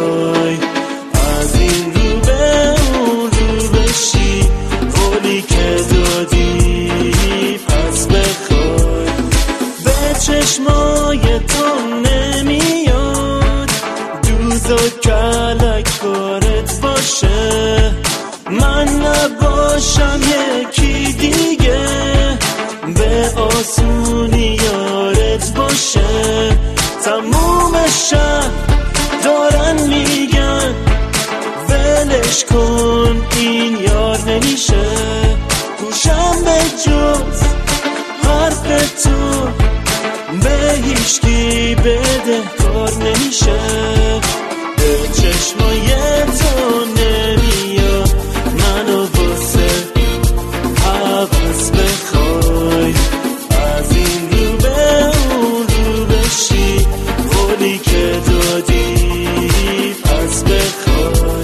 بخوای از این رو به اون رو بشی، قولی که دادی پس بخوای. به چشمای تو نمیاد دوز و کلک بارت باشه، من نباشم یکی دیگه به آسونی یارت باشه. تموم شهر دارن میگن ولش کن این یار نمیشه، گوشم به جز حرف تو به هیچکی بده کار نمیشه. به چشمای تو نمیاد منو واسه عوض بخوای از این رو به اون رو بشی، قولی که دادی پس بخوای.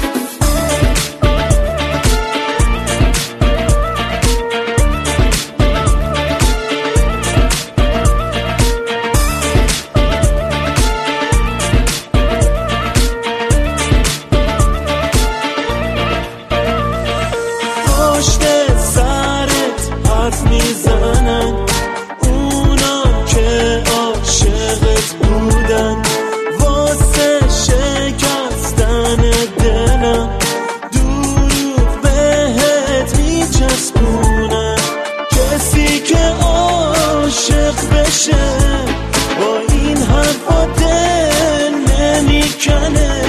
میزنن اونا که عاشقت بودن، واسه شکستن دلم دروغ بهت میچسبونن. کسی که عاشق بشه با این حرفا دل نمیکنه،